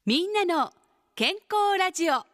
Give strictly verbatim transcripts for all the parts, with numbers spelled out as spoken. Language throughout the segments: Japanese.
みんなの健康ラジオ。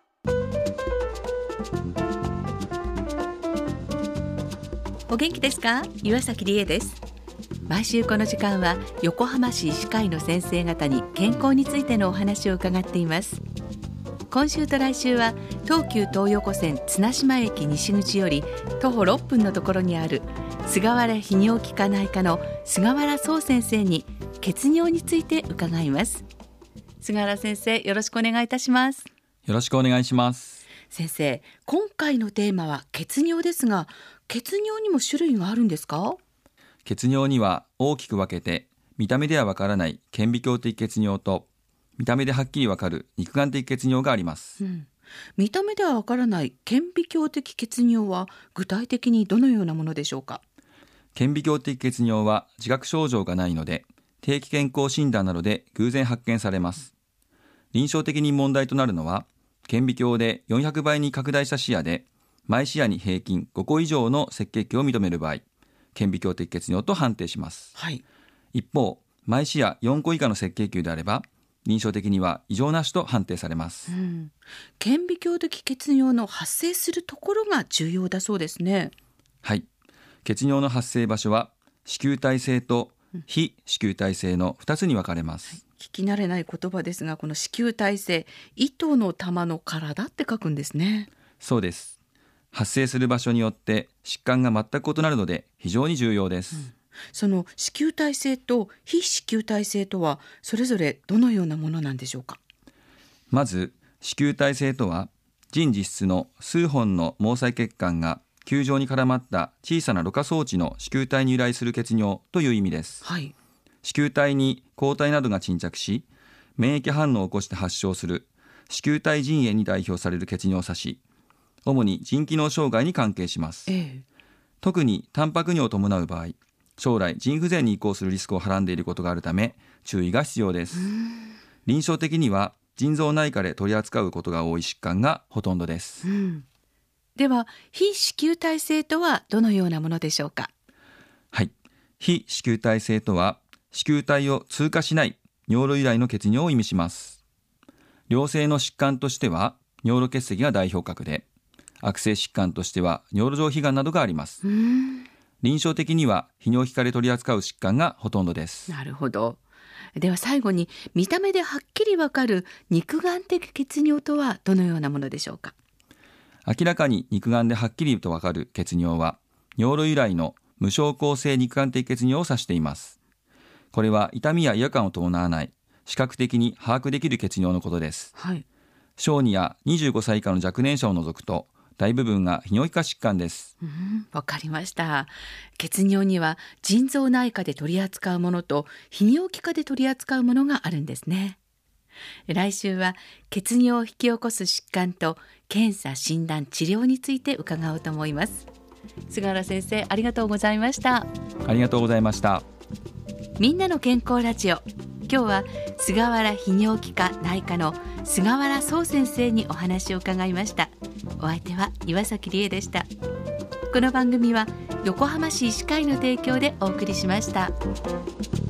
お元気ですか？岩崎理恵です。毎週この時間は横浜市医師会の先生方に健康についてのお話を伺っています。今週と来週は東急東横線綱島駅西口より徒歩ろっぷんのところにある菅原泌尿器科内科の菅原壮先生に血尿について伺います。菅原先生、よろしくお願いいたします。 よろしくお願いします。 先生、今回のテーマは血尿ですが、血尿にも種類があるんですか？ 血尿には大きく分けて、見た目ではわからない顕微鏡的血尿と、見た目ではっきりわかる肉眼的血尿があります、 うん、見た目ではわからない顕微鏡的血尿は具体的にどのようなものでしょうか？ 顕微鏡的血尿は自覚症状がないので、定期健康診断などで偶然発見されます。臨床的に問題となるのは、顕微鏡でよんひゃくばいに拡大した視野で、毎視野に平均ごこ以上の赤血球を認める場合、顕微鏡的血尿と判定します、 はい、 一方、毎視野よんこ以下の赤血球であれば、臨床的には異常なしと判定されます、 うん、顕微鏡的血尿の発生するところが重要だそうですね。 はい、血尿の発生場所は糸球体性と非糸球体性のふたつに分かれます、はい、 聞き慣れない言葉ですが、この糸球体性、糸の玉の体って書くんですね。 そうです。発生する場所によって疾患が全く異なるので非常に重要です、うん、 その糸球体性と非糸球体性とはそれぞれどのようなものなんでしょうか？ まず糸球体性とは、腎実質の数本の毛細血管が球状に絡まった小さなろ過装置の糸球体に由来する血尿という意味です、 はい、 糸球体に抗体などが沈着し、免疫反応を起こして発症する糸球体腎炎に代表される血尿を指し、主に腎機能障害に関係します、 ええ、 特にタンパク尿を伴う場合、将来腎不全に移行するリスクをはらんでいることがあるため注意が必要です。臨床的には腎臓内科で取り扱うことが多い疾患がほとんどです、 うん、では非糸球体性とはどのようなものでしょうか？ はい、非糸球体性とは、糸球体を通過しない尿路由来の血尿を意味します。良性の疾患としては尿路結石が代表格で、悪性疾患としては尿路上皮がんなどがあります。 うーん、 臨床的には泌尿器科で取り扱う疾患がほとんどです。 なるほど。では最後に、見た目ではっきりわかる肉眼的血尿とはどのようなものでしょうか？ 明らかに肉眼ではっきりとわかる血尿は、尿路由来の無症候性肉眼的血尿を指しています。これは痛みや違和感を伴わない視覚的に把握できる血尿のことです、 はい、 小児やにじゅうごさい以下の若年者を除くと大部分が泌尿器科疾患です。 うん、わかりました。血尿には腎臓内科で取り扱うものと泌尿器科で取り扱うものがあるんですね。来週は血尿を引き起こす疾患と検査、診断、治療について伺おうと思います。菅原先生、ありがとうございました。 ありがとうございました。 みんなの健康ラジオ、今日は菅原泌尿器科内科の菅原壮先生にお話を伺いました。お相手は岩崎理恵でした。この番組は横浜市医師会の提供でお送りしました。